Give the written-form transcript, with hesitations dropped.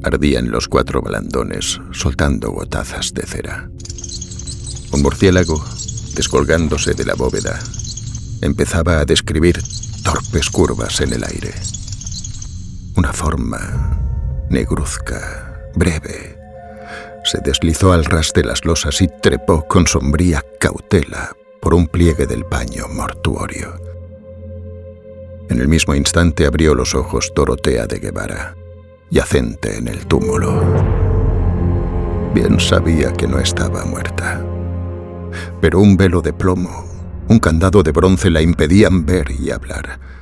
ardían los 4 blandones, soltando gotazas de cera. Un murciélago, descolgándose de la bóveda, empezaba a describir torpes curvas en el aire. Una forma negruzca, breve, se deslizó al ras de las losas y trepó con sombría cautela por un pliegue del paño mortuorio. En el mismo instante abrió los ojos Dorotea de Guevara, yacente en el túmulo. Bien sabía que no estaba muerta, pero un velo de plomo, un candado de bronce la impedían ver y hablar.